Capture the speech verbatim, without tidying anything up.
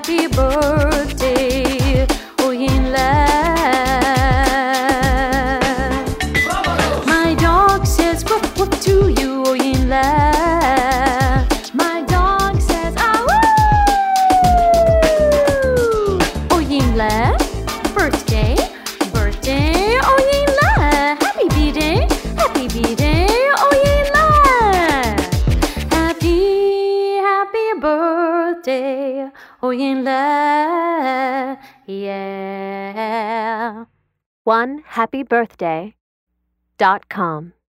happy birthday, Oyinla. My dog says whoop whoop to you, Oyinla. My dog says ah woo. Oyinla, birthday, birthday, Oyinla. Happy B-day, happy B-day, Oyinla. Happy, happy birthday, Oyinla. Yeah. one happy birthday dot com